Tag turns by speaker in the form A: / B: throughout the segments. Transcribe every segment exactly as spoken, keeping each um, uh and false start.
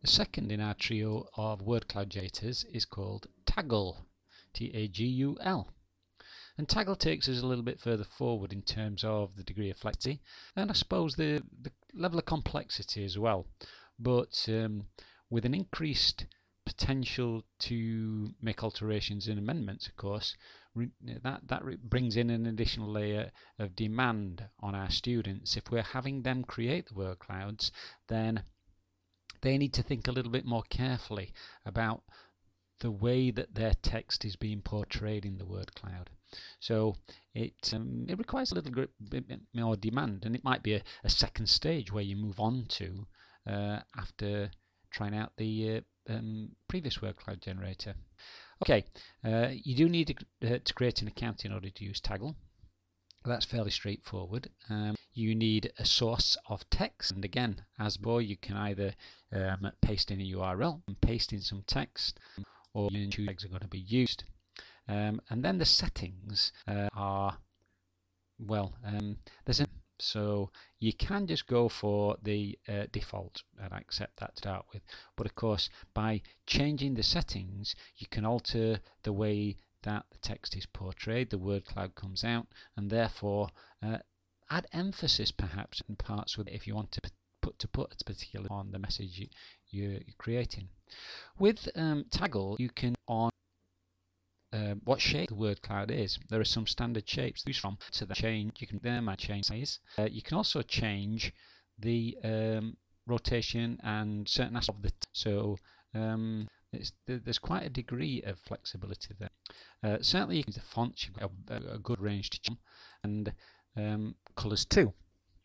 A: The second in our trio of word cloud generators is called Taggle, T A G U L. And Taggle takes us a little bit further forward in terms of the degree of flexibility and I suppose the, the level of complexity as well, but um, with an increased potential to make alterations and amendments, of course. That, that brings in an additional layer of demand on our students. If we're having them create the word clouds, then they need to think a little bit more carefully about the way that their text is being portrayed in the word cloud. So it um, it requires a little bit more demand, and it might be a, a second stage where you move on to uh, after trying out the uh, um, previous word cloud generator. Okay, uh, you do need to, uh, to create an account in order to use Taggle. That's fairly straightforward. Um, you need a source of text, and again, as before, you can either um, paste in a U R L and paste in some text, or you choose tags are going to be used. Um, and then the settings uh, are, well, um, there's a so you can just go for the uh, default and accept that to start with, but of course by changing the settings you can alter the way that the text is portrayed, the word cloud comes out, and therefore uh, add emphasis perhaps in parts with it if you want to put to put a particular on the message you, you're creating. With um, Taggle you can on Uh, what shape the word cloud is. There are some standard shapes to choose from. To the change, you can them and change size. Uh, you can also change the um, rotation and certain aspects of the. T so um, it's, there's quite a degree of flexibility there. Uh, certainly, you can use the fonts. You've got a, a good range to choose, and um, colours too.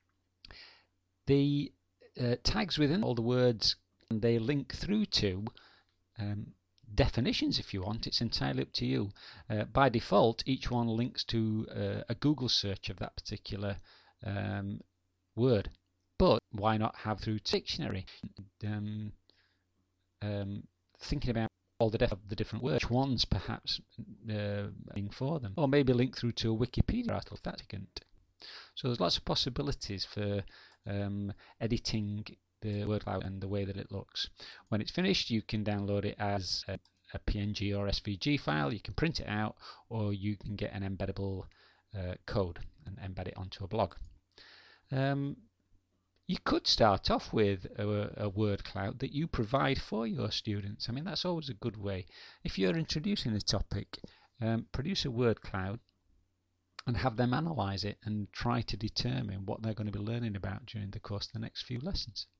A: The uh, tags within all the words, and they link through to. Um, definitions if you want. It's entirely up to you. Uh, by default each one links to uh, a Google search of that particular um, word, but why not have through dictionary, um, um, thinking about all the, the different words, which ones perhaps uh, for them, or maybe link through to a Wikipedia article if that's significant. So there's lots of possibilities for um, editing the word cloud and the way that it looks. When it's finished you can download it as a, a P N G or S V G file, you can print it out, or you can get an embeddable uh, code and embed it onto a blog. Um, you could start off with a, a word cloud that you provide for your students. I mean, that's always a good way. If you're introducing a topic, um, produce a word cloud and have them analyze it and try to determine what they're going to be learning about during the course of the next few lessons.